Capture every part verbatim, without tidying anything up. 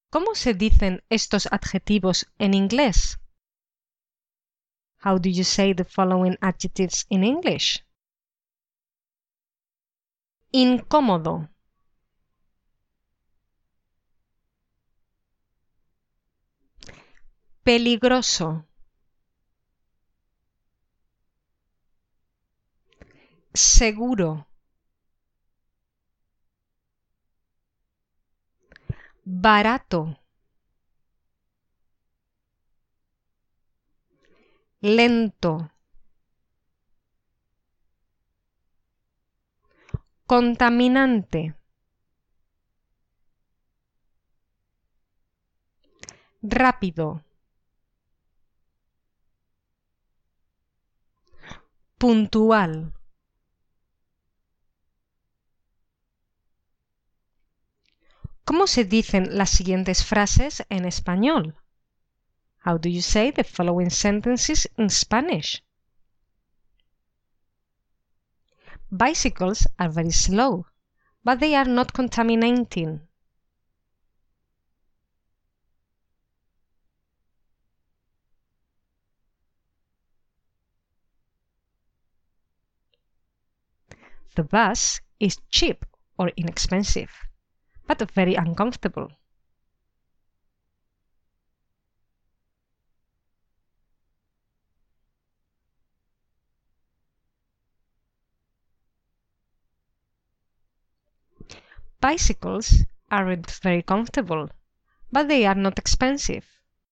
¿Cómo se dicen estos adjetivos en inglés? How do you say the following adjectives in English? Incómodo. Peligroso. Seguro. Barato. Lento. Contaminante. Rápido. Puntual. ¿Cómo se dicen las siguientes frases en español? How do you say the following sentences in Spanish? Bicycles are very slow, but they are not contaminating. The bus is cheap or inexpensive, but very uncomfortable. Bicycles aren't very comfortable, but they are not expensive.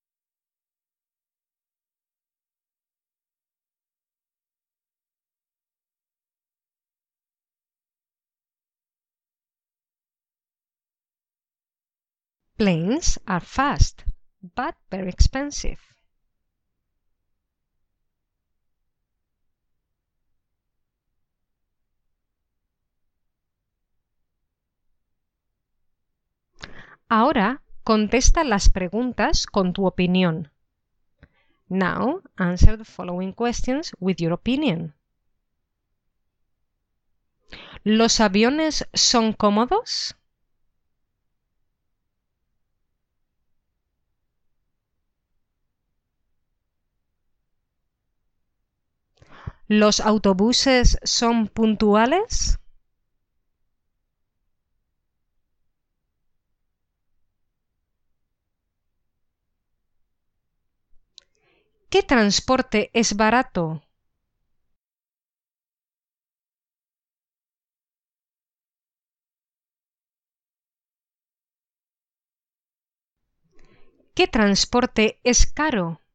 Planes are fast, but very expensive. Ahora contesta las preguntas con tu opinión. Now answer the following questions with your opinion. ¿Los aviones son cómodos? ¿Los autobuses son puntuales? ¿Qué transporte es barato? ¿Qué transporte es caro?